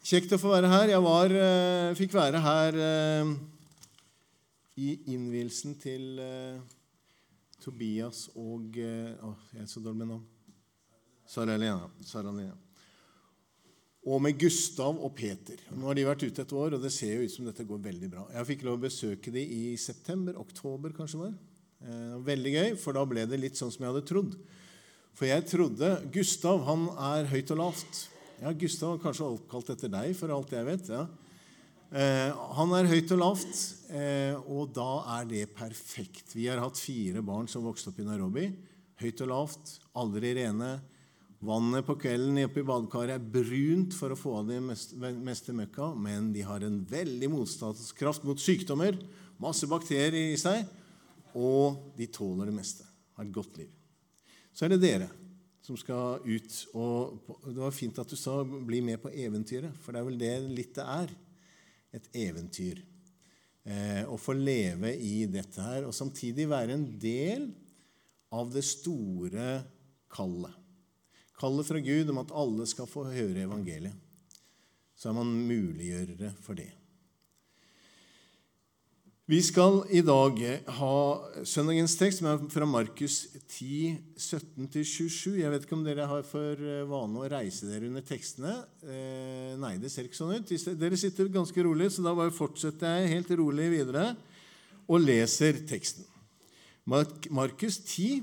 Kjekt å få være her. Jeg fikk være her i innvielsen til Tobias og jeg er så dårlig med navn. Sara-Lena. Og med Gustav og Peter. Nå har de vært ute et år, og det ser jo ut som dette går veldig bra. Jeg fikk lov å besøke de i september, oktober kanskje var. Veldig gøy, for da ble det litt sånn som jeg hadde trodd. For jeg trodde, Gustav, han er høyt og lavt. Ja, Gustav har kanskje oppkalt etter deg, for alt jeg vet. Ja. Han er høyt og lavt, og da er det perfekt. Vi har hatt 4 barn som vokste opp i Nairobi. Høyt og lavt, aldri rene. Vannet på kvelden oppe i badekaret er brunt for å få av det meste møkka, men de har en veldig motstandskraft mot sykdommer, masse bakterier i seg, og de tåler det meste. Har et godt liv. Så er det dere som skal ut, og det var fint at du sa bli med på eventyret, for det er vel det litt det er, et eventyr. Å få leve i dette her, og samtidig være en del av det store kallet. Kallet fra Gud om at alle skal få høre evangeliet. Så er man muliggjørere for det. Vi skal i dag ha søndagens tekst, som er fra Markus 10, 17-27. Jeg vet ikke om dere har for vane å reise dere under tekstene. Nei, det ser ikke sånn ut. Dere sitter ganske rolig, så da bare fortsetter jeg helt rolig videre og leser teksten. Markus 10,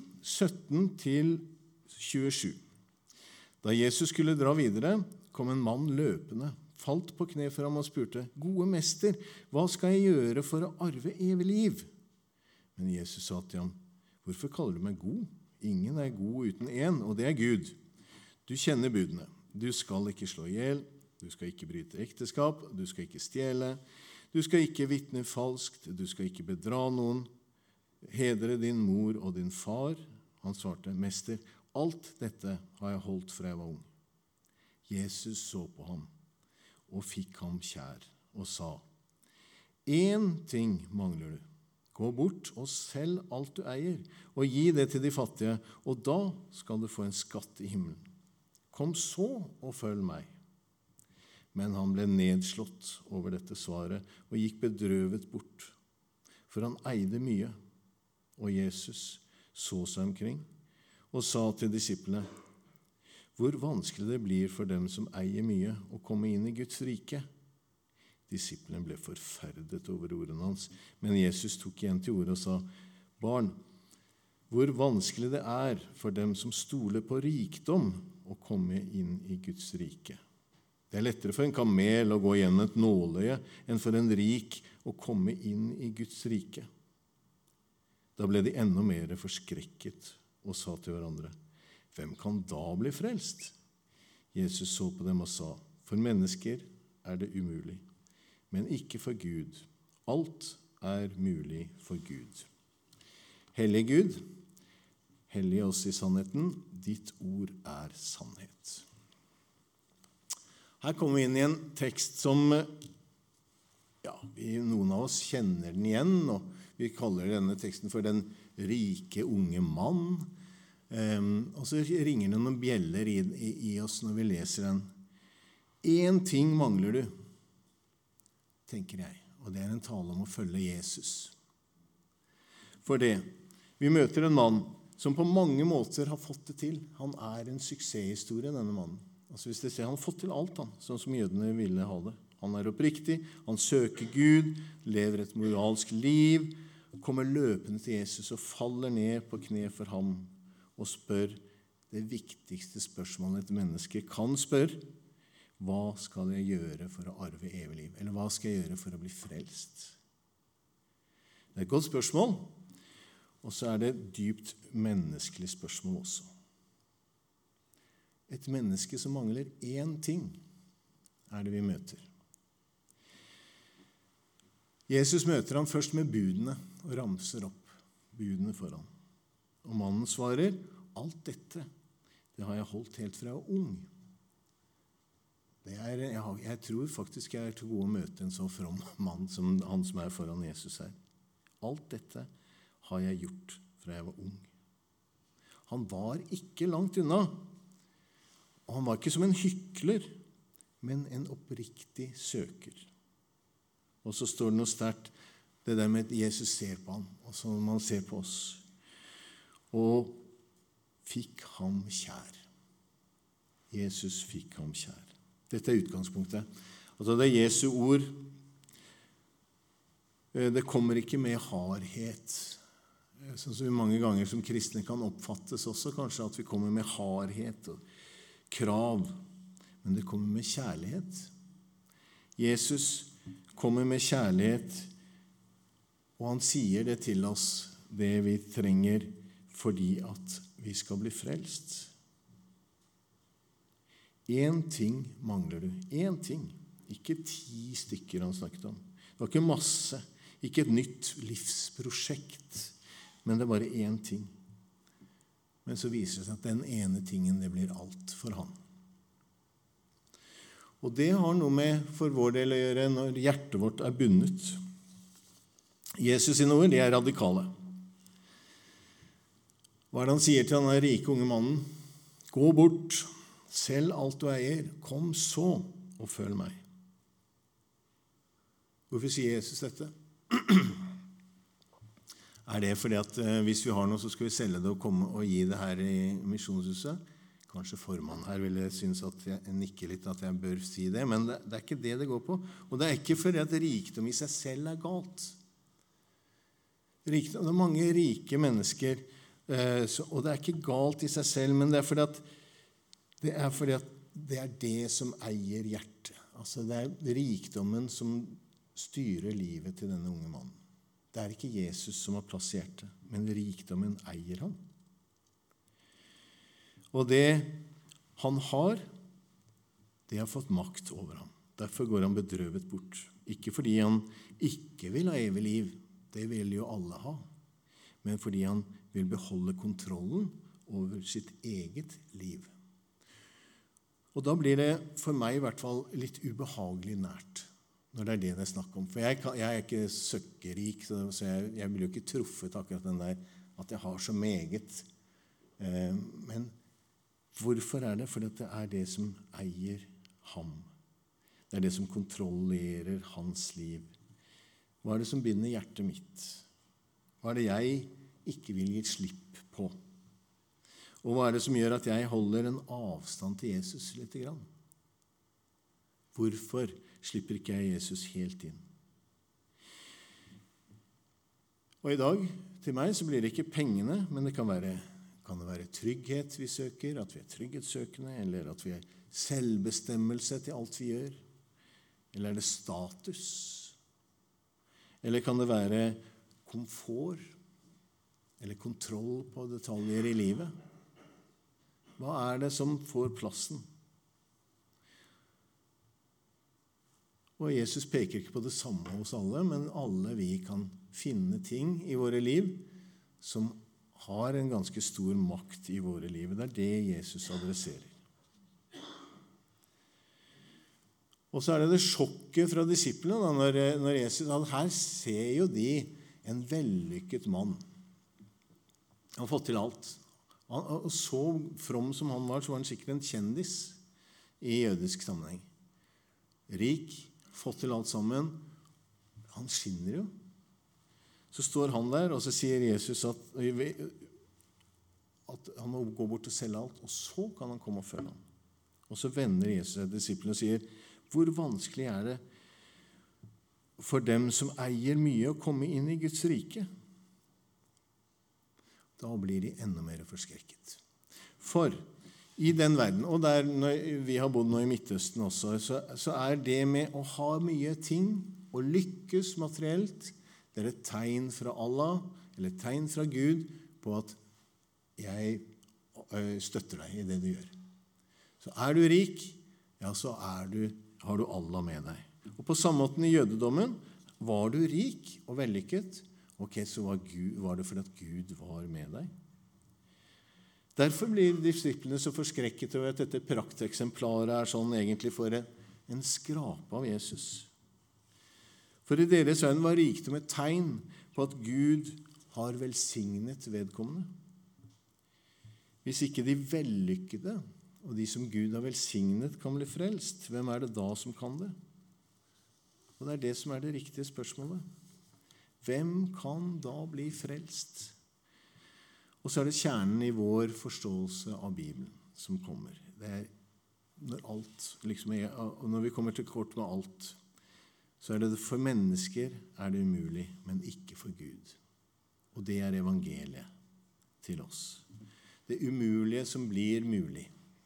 17-27. Da Jesus skulle dra videre, kom en mann løpende, falt på kne for ham og spurte, «Gode mester, hva skal jeg gjøre for å arve evig liv?» Men Jesus sa til ham, «Hvorfor kaller du meg god? Ingen er god uten en, og det er Gud. Du kjenner budene. Du skal ikke slå ihjel, du skal ikke bryte ekteskap, du skal ikke stjele, du skal ikke vitne falskt, du skal ikke bedra noen. Hedre din mor og din far.» Han svarte, «Mester, alt dette har jeg holdt fra jeg var ung.» Jesus så på ham og fikk ham kjær, og sa, «En ting mangler du. Gå bort og selg alt du eier, og gi det til de fattige, og da skal du få en skatt i himmelen. Kom så og følg meg.» Men han ble nedslått over dette svaret, og gikk bedrøvet bort, for han eide mye. Og Jesus så seg omkring, og sa til disiplene, «Hvor vanskelig det blir for dem som eier mye å komme inn i Guds rike?» Disiplene ble forferdet over ordene hans, men Jesus tok igjen til ordet og sa, «Barn, hvor vanskelig det er for dem som stoler på rikdom å komme inn i Guds rike. Det er lettere for en kamel å gå gjennom et nåløye enn for en rik å komme inn i Guds rike.» Da ble de enda mer forskrekket og sa til hverandre, «Hvem kan da bli frelst?» Jesus så på dem og sa, «For mennesker er det umulig, men ikke for Gud. Alt er mulig for Gud.» Hellige Gud, hellige oss i sannheten, ditt ord er sannhet. Her kommer vi inn i en tekst som, noen av oss kjenner den igjen, og vi kaller denne teksten for den rike unge mann. Og så ringer det noen bjeller i oss når vi leser den. En ting mangler du, tenker jeg, og det er en tale om å følge Jesus. For det, vi møter en mann som på mange måter har fått det til. Han er en suksesshistorie, denne mannen. Altså hvis dere ser, han har fått til alt, sånn som jødene ville ha det. Han er oppriktig, han søker Gud, lever et moralsk liv, kommer løpende til Jesus og faller ned på kne for ham, og spør det viktigste spørsmålet et menneske kan spørre. Hva skal jeg gjøre for å arve evig liv? Eller hva skal jeg gjøre for å bli frelst? Det er et godt spørsmål, og så er det et dypt menneskelig spørsmål også. Et menneske som mangler én ting, er det vi møter. Jesus møter ham først med budene og ramser opp budene for ham. Og mannen svarer, alt dette, det har jeg holdt helt fra jeg var ung. Jeg tror faktisk jeg er til gode å møte en så from mann som han som er foran Jesus her. Alt dette har jeg gjort fra jeg var ung. Han var ikke langt unna, og han var ikke som en hykler, men en oppriktig søker. Og så står det noe sterkt, det der med at Jesus ser på ham, og så man ser på oss. Og fikk ham kjær. Jesus fikk ham kjær. Dette utgangspunktet. Altså det Jesu ord, det kommer ikke med hardhet. Sånn som mange ganger som kristne kan oppfattes også, kanskje at vi kommer med hardhet og krav. Men det kommer med kjærlighet. Jesus kommer med kjærlighet, og han sier det til oss, det vi trenger fordi at vi skal bli frelst. En ting mangler du. En ting. Ikke 10 stykker han snakket om. Det var ikke masse. Ikke et nytt livsprosjekt. Men det er bare en ting. Men så viser det seg at den ene tingen, det blir alt for han. Og det har noe med for vår del å gjøre når hjertet vårt er bundet. Jesus sine ord, de er radikale. Hva er det han sier til den rike unge mannen? Gå bort, selg alt du eier, kom så og følg meg. Hvorfor sier Jesus dette? Er det fordi at hvis vi har noe, så skal vi selge det og komme og gi det her i misjonshuset? Kanskje formannen her ville synes at jeg nikker litt at jeg bør si det, men det er ikke det det går på. Og det er ikke fordi at rikdom i seg selv er galt. Det er mange rike mennesker, og det er ikke galt i seg selv, men det er fordi at det er det som eier hjertet. Altså det er rikdommen som styrer livet til denne unge mannen. Det er ikke Jesus som har plass i hjertet, men rikdommen eier han. Og det han har, det har fått makt over ham. Derfor går han bedrøvet bort. Ikke fordi han ikke vil ha evig liv, det vil jo alle ha, men fordi han vil beholde kontrollen over sitt eget liv. Og da blir det for meg i hvert fall litt ubehagelig nært, når det er det det er snakk om. For jeg er ikke søkkerik, så jeg blir jo ikke truffet akkurat den der, at jeg har så meget. Men hvorfor er det? Fordi det er det som eier ham. Det er det som kontrollerer hans liv. Hva er det som binder hjertet mitt? Hva er det jeg ikke vil gi slipp på? Og hva er det som gjør at jeg holder en avstand til Jesus litt grann? Hvorfor slipper ikke jeg Jesus helt inn? Og i dag, til meg, så blir det ikke pengene, men det kan det være trygghet vi søker, at vi er trygghetssøkende, eller at vi er selvbestemmelse til alt vi gjør. Eller er det status? Eller kan det være komfort? Eller kontroll på detaljer i livet? Hva er det som får plassen? Og Jesus peker ikke på det samme hos alle, men alle vi kan finne ting i våre liv som har en ganske stor makt i våre liv. Det er det Jesus adresserer. Og så er det sjokket fra disiplene når Jesus, her ser jo de en vellykket mann. Han har fått til alt. Og så from som han var, så var han sikkert en kjendis i jødisk sammenheng. Rik, fått til alt sammen. Han skinner jo. Så står han der, og så sier Jesus at han må gå bort og selge alt, og så kan han komme og følge ham. Og så vender Jesus seg til disiplene og sier, hvor vanskelig er det for dem som eier mye å komme inn i Guds rike? Da blir de enda mer forskrekket. For i den verden, og der vi har bodd nå i Midtøsten også, så er det med å ha mye ting og lykkes materielt, det er et tegn fra Allah, eller et tegn fra Gud, på at jeg støtter deg i det du gjør. Så er du rik, ja, så har du Allah med deg. Og på samme måte i jødedommen, var du rik og vellykket, ok, så var det fordi at Gud var med deg. Derfor blir disiplene så forskrekket over at dette prakteksemplaret er sånn egentlig for en skrape av Jesus. For i deres øyne var rikdom et tegn på at Gud har velsignet vedkommende. Hvis ikke de vellykkede og de som Gud har velsignet, kan bli frelst, hvem er det da som kan det? Og det er det som er det riktige spørsmålet. Hvem kan da bli frelst? Og så er det kjernen i vår forståelse av Bibelen som kommer. Det er når alt, liksom, og når vi kommer til kort med alt, så er det for mennesker er det umulig, men ikke for Gud. Og det er evangeliet til oss. Det umulige som blir mulig.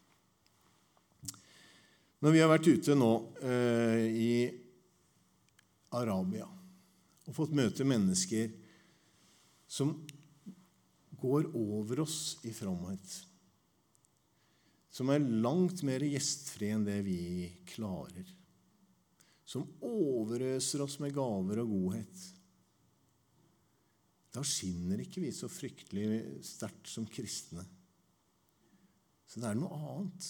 Når vi har vært ute nå i Arabia og fått møte mennesker som går over oss i fromhet, som er langt mer gjestfrie enn det vi klarer, som overøser oss med gaver og godhet, da skinner ikke vi så fryktelig sterkt som kristne. Så det er noe annet.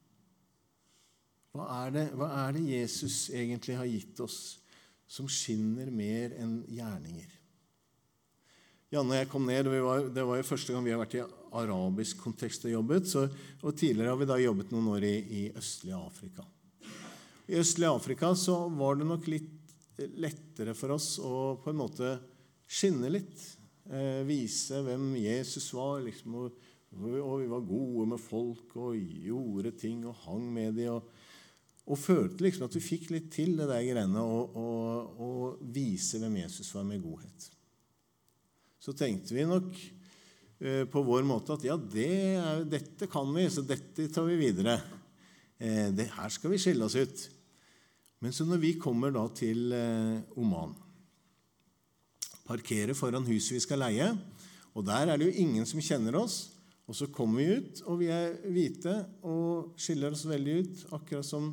Hva er det Jesus egentlig har gitt oss som skinner mer enn gjerninger? Janne og jeg kom ned, og det var jo første gang vi har vært i arabisk kontekst og jobbet, og tidligere har vi da jobbet noen år i østlige Afrika. I østlige Afrika så var det nok litt lettere for oss å på en måte skinne litt, vise hvem Jesus var, liksom, og vi var gode med folk og gjorde ting og hang med dem, og følte liksom at vi fikk litt til det der greiene og vise hvem Jesus var med godhet. Så tenkte vi nok på vår måte at ja, dette kan vi, så dette tar vi videre. Her skal vi skille oss ut. Men så når vi kommer da til Oman, parkerer foran huset vi skal leie, og der er det jo ingen som kjenner oss, og så kommer vi ut, og vi er hvite og skiller oss veldig ut, akkurat som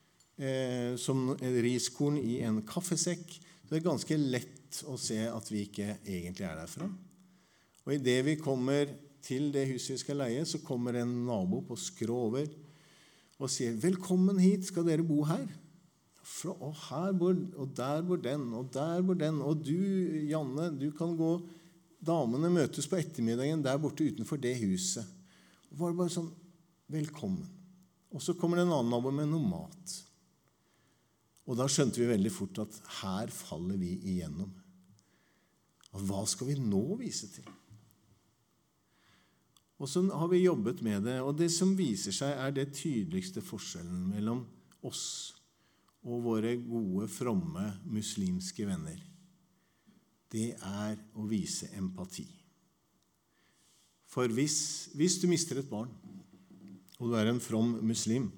riskorn i en kaffesekk. Så det er ganske lett å se at vi ikke egentlig er derfra. Og i det vi kommer til det huset vi skal leie, så kommer en nabo på skrå over og sier, «Velkommen hit, skal dere bo her?» Og her bor, og der bor den, og der bor den, og du, Janne, du kan gå, damene møtes på ettermiddagen der borte utenfor det huset. Og var det bare sånn, velkommen. Og så kommer det en annen nabo med noe mat. Og da skjønte vi veldig fort at her faller vi igjennom. Og hva skal vi nå vise til? Og så har vi jobbet med det, og det som viser seg er det tydeligste forskjellen mellom oss og våre gode, fromme muslimske venner. Det er å vise empati. For hvis du mister et barn, og du er en from muslim,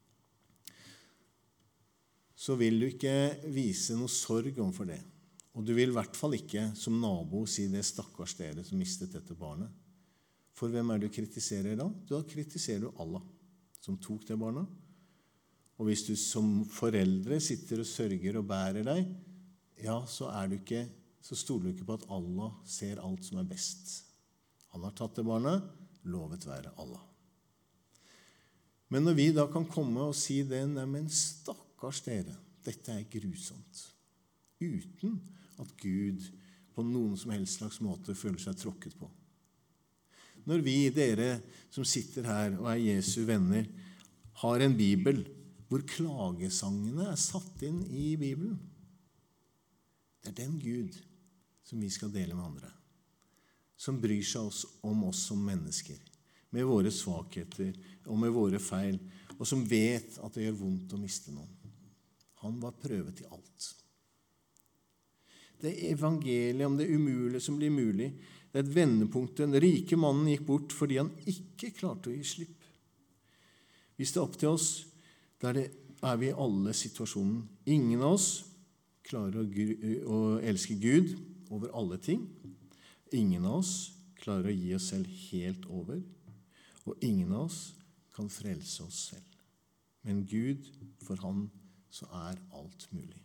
så vil du ikke vise noe sorg omfor det. Og du vil i hvert fall ikke som nabo si det stakkars dere som mistet dette barnet. For hvem er du kritiserer da? Da kritiserer du Allah som tok det barnet. Og hvis du som foreldre sitter og sørger og bærer deg, ja, så stoler du ikke på at Allah ser alt som er best. Han har tatt det barnet, lovet være Allah. Men når vi da kan komme og si det, men stakkars dere, dette er grusomt, uten at Gud på noen som helst slags måte føler seg tråkket på. Når vi, dere som sitter her og er Jesu venner, har en bibel hvor klagesangene er satt inn i Bibelen. Det er den Gud som vi skal dele med andre, som bryr seg om oss som mennesker, med våre svakheter og med våre feil, og som vet at det gjør vondt å miste noen. Han var prøvet i alt. Det er evangeliet om det umulige som blir mulig. Det er et vendepunkt. Den rike mannen gikk bort fordi han ikke klarte å gi slipp. Hvis det er opp til oss, der er vi i alle situasjoner. Ingen av oss klarer å elske Gud over alle ting. Ingen av oss klarer å gi oss selv helt over. Og ingen av oss kan frelse oss selv. Men Gud, for han så er alt mulig.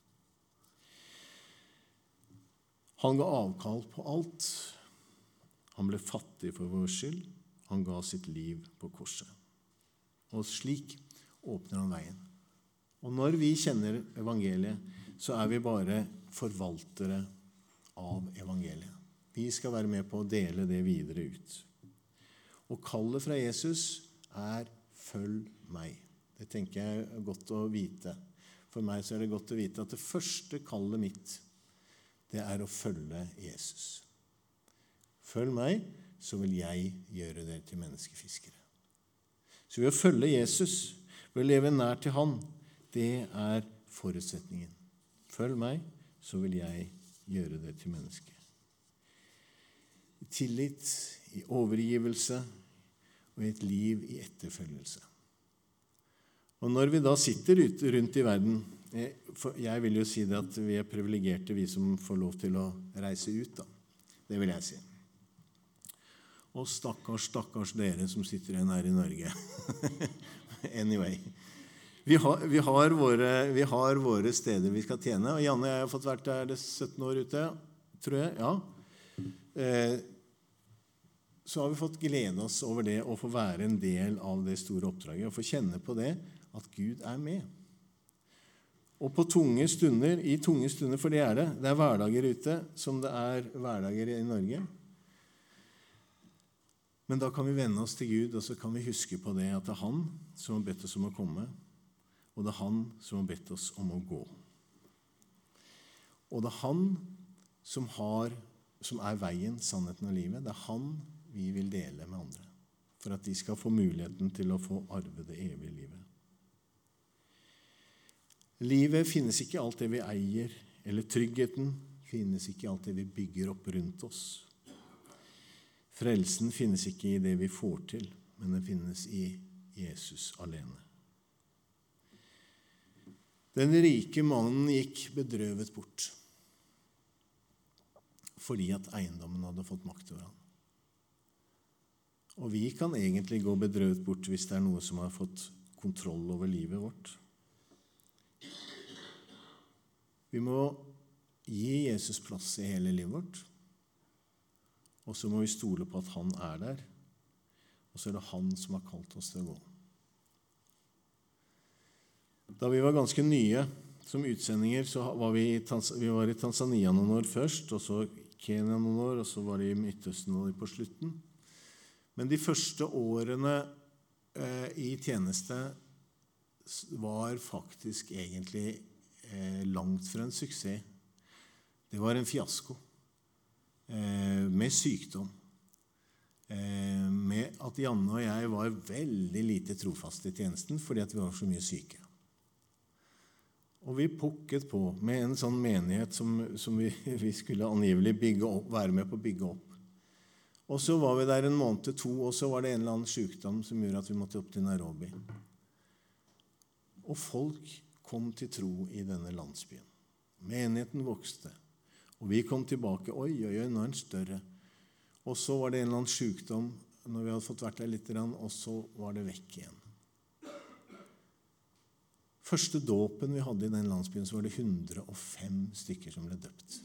Han ga avkall på alt. Han ble fattig for vår skyld. Han ga sitt liv på korset. Og slik åpner han veien. Og når vi kjenner evangeliet, så er vi bare forvaltere av evangeliet. Vi skal være med på å dele det videre ut. Og kallet fra Jesus er følg meg. Det tenker jeg er godt å vite. For meg så er det godt å vite at det første kallet mitt, det er å følge Jesus. Følg meg, så vil jeg gjøre dere til menneskefiskere. Så ved å følge Jesus, ved å leve nær til han, det er forutsetningen. Følg meg, så vil jeg gjøre dere til mennesker. I tillit, i overgivelse og i et liv i etterfølgelse. Og når vi da sitter rundt i verden, jeg vil jo si det at vi er privilegerte, vi som får lov til å reise ut, da. Det vil jeg si. Og stakkars dere som sitter igjen her i Norge. Anyway. Vi har våre steder vi skal tjene, og Janne og jeg har fått vært der 17 år ute, tror jeg, ja. Så har vi fått glede oss over det å få være en del av det store oppdraget, og få kjenne på det at Gud er med. Og i tunge stunder, for det er hverdager ute som det er hverdager i Norge. Men da kan vi vende oss til Gud, og så kan vi huske på det at det er han som har bedt oss om å komme, og det er han som har bedt oss om å gå. Og det er han som er veien, sannheten og livet. Det er han vi vil dele med andre, for at de skal få muligheten til å få arve det evige livet. Livet finnes ikke alt det vi eier, eller tryggheten finnes ikke alt det vi bygger opp rundt oss. Frelsen finnes ikke i det vi får til, men den finnes i Jesus alene. Den rike mannen gikk bedrøvet bort, fordi at eiendommen hadde fått makt over han. Og vi kan egentlig gå bedrøvet bort hvis det er noe som har fått kontroll over livet vårt. Vi må gi Jesus plass i hele livet vårt, og så må vi stole på at han er der, og så er det han som har kalt oss til å gå. Da vi var ganske nye som utsendinger, så var vi i Tanzania noen år først, og så Kenya noen år, og så var det i Midtøsten på slutten. Men de første årene i tjeneste var faktisk egentlig langt fra en suksess. Det var en fiasko. Med sykdom. Med at Janne og jeg var veldig lite trofaste i tjenesten, fordi at vi var så mye syke. Og vi pukket på med en sånn menighet som vi skulle angivelig være med på å bygge opp. Og så var vi der en måned, 2, og så var det en eller annen sykdom som gjorde at vi måtte opp til Nairobi. Og folk kom til tro i denne landsbyen. Menigheten vokste, og vi kom tilbake. Oi, nå er den større. Og så var det en eller annen sykdom når vi hadde fått vært der litt, og så var det vekk igjen. Første dåpen vi hadde i den landsbyen, så var det 105 stykker som ble døpt.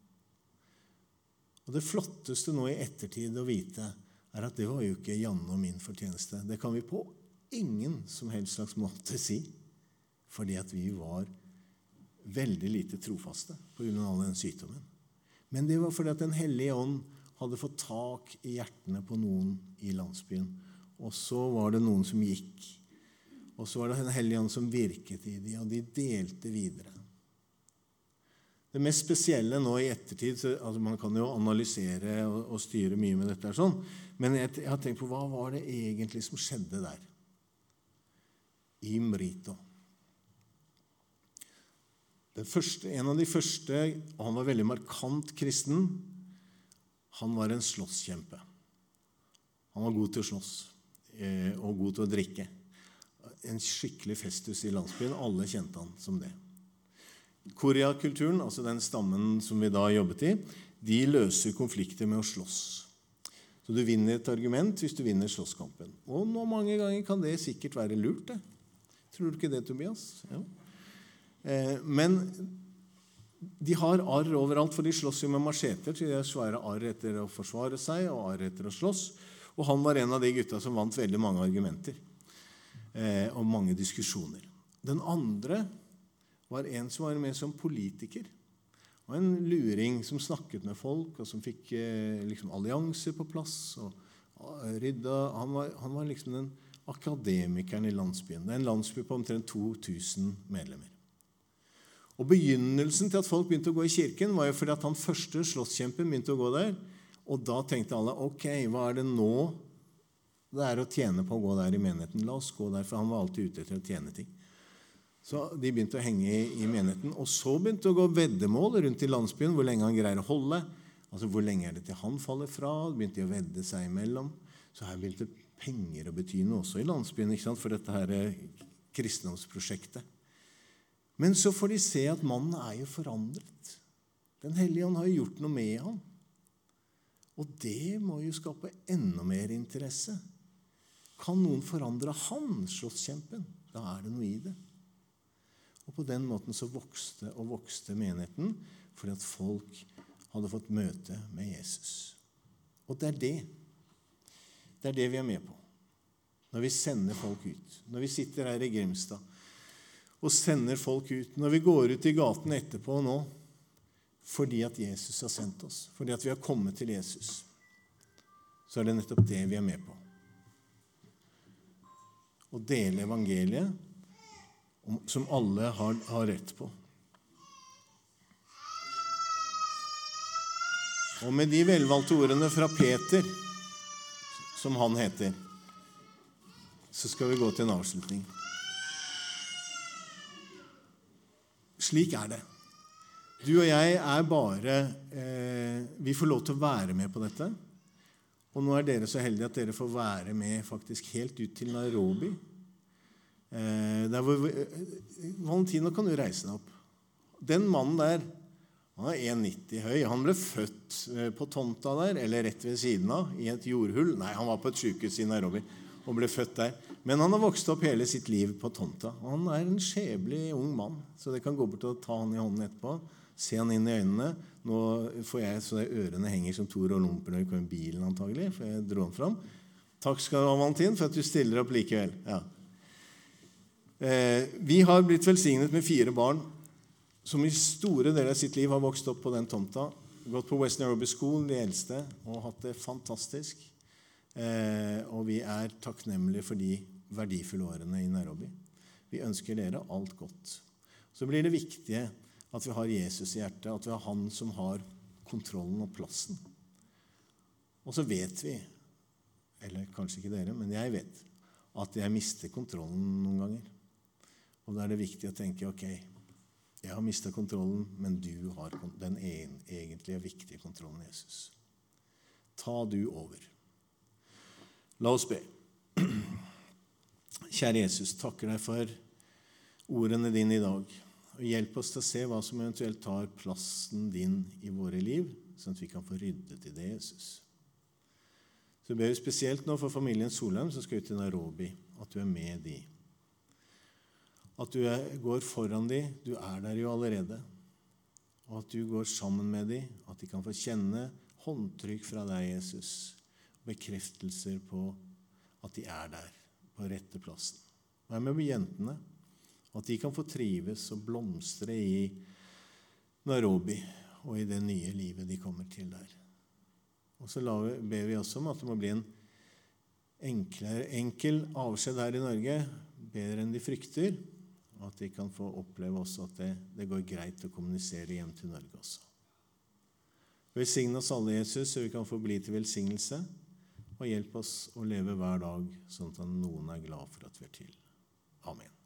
Og det flotteste nå i ettertid å vite er at det var jo ikke Janne og min fortjeneste. Det kan vi på ingen som helst slags måte si, fordi at vi var veldig lite trofaste på grunn av den sykdommen. Men det var fordi at Den hellige ånd hadde fått tak i hjertene på noen i landsbyen, og så var det noen som gikk, og så var det Den hellige ånd som virket i dem, og de delte videre. Det mest spesielle nå i ettertid, altså man kan jo analysere og styre mye med dette, men jeg har tenkt på hva var det egentlig som skjedde der? I Mrito. En av de første, og han var veldig markant kristen, han var en slåsskjempe. Han var god til å slåss, og god til å drikke. En skikkelig festus i landsbyen, alle kjente han som det. Korea-kulturen, altså den stammen som vi da jobbet i, de løser konflikter med å slåss. Så du vinner et argument hvis du vinner slåsskampen. Og nå mange ganger kan det sikkert være lurt, det. Tror du ikke det, Tobias? Ja. Men de har arr overalt, for de slåss jo med macheter, så de har svære arr etter å forsvare seg og arr etter å slåss. Og han var en av de gutta som vant veldig mange argumenter og mange diskusjoner. Den andre var en som var med som politiker, og en luring som snakket med folk, og som fikk liksom allianser på plass, og rydda. Han var liksom akademikeren i landsbyen. Det en landsby på omtrent 2000 medlemmer. Og begynnelsen til at folk begynte å gå i kirken var jo fordi at han første slåsskjempen begynte å gå der, og da tenkte alle, ok, hva det nå det å tjene på å gå der i menigheten? La oss gå der, for han var alltid ute etter å tjene ting. Så de begynte å henge i menigheten, og så begynte å gå veddemål rundt i landsbyen, hvor lenge han greier å holde, altså hvor lenge det til han faller fra, begynte de å vedde seg imellom. Så her begynte penger å bety noe også i landsbyen, ikke sant, for dette her kristendomsprosjektet. Men så får de se at mannen jo forandret. Den hellige ånd har jo gjort noe med ham. Og det må jo skape enda mer interesse. Kan noen forandre han, slåsskjempen? Da det noe i det. Og på den måten så vokste og vokste menigheten, fordi at folk hadde fått møte med Jesus. Og det det. Det det vi med på. Når vi sender folk ut. Når vi sitter her i Grimstad og sender folk ut. Når vi går ut i gaten etterpå nå, fordi at Jesus har sendt oss. Fordi at vi har kommet til Jesus. Så det nettopp det vi med på. Å dele evangeliet som alle har rett på. Og med de velvalgte ordene fra Peter, som han heter, så skal vi gå til en avslutning. Slik det. Du og jeg bare, vi får lov til å være med på dette. Og nå dere så heldige at dere får være med faktisk helt ut til Nairobi. Der hvor, Valentino, kan du reise deg opp. Den mannen der, han 1,90 høy. Han ble født på tomta der, eller rett ved siden av, i et jordhull. Nei, han var på et sykehus i Nairobi og ble født der. Men han har vokst opp hele sitt liv på tomta. Og han en skjeblig ung mann, så det kan gå bort og ta han i hånden etterpå. Se han inn i øynene. Nå får jeg så ørene henger som Tor og Lomper når vi kommer i bilen antagelig, for jeg dro han fram. Takk skal du ha, Valentin, for at du stiller opp likevel. Ja. Vi har blitt velsignet med 4 barn som i store deler av sitt liv har vokst opp på den tomta, gått på West Nairobi School, de eldste, og hatt det fantastisk. Og vi takknemlige for de verdifulle årene i Nairobi. Vi ønsker dere alt godt. Så blir det viktige at vi har Jesus i hjertet, at vi har han som har kontrollen og plassen. Og så vet vi, eller kanskje ikke dere, men jeg vet, at jeg mister kontrollen noen ganger. Og da det viktig å tenke, ok, jeg har mistet kontrollen, men du har den egentlige viktige kontrollen, Jesus. Ta du over. La oss be. Kjære Jesus, takker deg for ordene dine i dag. Og hjelp oss til å se hva som eventuelt tar plassen din i våre liv, sånn at vi kan få ryddet i det, Jesus. Så ber vi spesielt nå for familien Solheim som skal ut til Nairobi, at du med de. At du går foran de, du der jo allerede. Og at du går sammen med de, at de kan få kjenne håndtrykk fra deg, Jesus. Bekreftelser på at de der, på rette plassen. Vær med på jentene, at de kan få trives og blomstre i Nairobi og i det nye livet de kommer til der. Og så ber vi også om at det må bli en enkel avskjed her i Norge, bedre enn de frykter, og at de kan få oppleve også at det går greit å kommunisere hjem til Norge også. Velsigne oss alle, Jesus, så vi kan få bli til velsignelse, og hjelp oss å leve hver dag sånn at noen glad for at vi til. Amen.